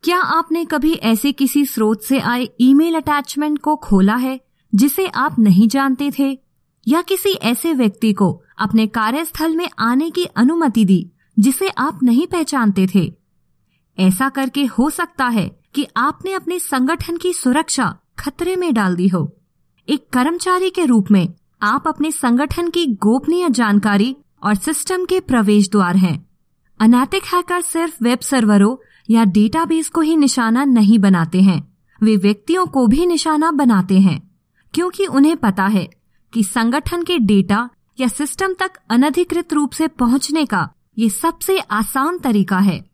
क्या आपने कभी ऐसे किसी स्रोत से आए ईमेल अटैचमेंट को खोला है जिसे आप नहीं जानते थे, या किसी ऐसे व्यक्ति को अपने कार्यस्थल में आने की अनुमति दी जिसे आप नहीं पहचानते थे? ऐसा करके हो सकता है कि आपने अपने संगठन की सुरक्षा खतरे में डाल दी हो। एक कर्मचारी के रूप में आप अपने संगठन की गोपनीय जानकारी और सिस्टम के प्रवेश द्वार हैं। अनैतिक हैकर सिर्फ वेब सर्वरों या डेटाबेस को ही निशाना नहीं बनाते हैं, वे व्यक्तियों को भी निशाना बनाते हैं, क्योंकि उन्हें पता है कि संगठन के डेटा या सिस्टम तक अनधिकृत रूप से पहुंचने का ये सबसे आसान तरीका है।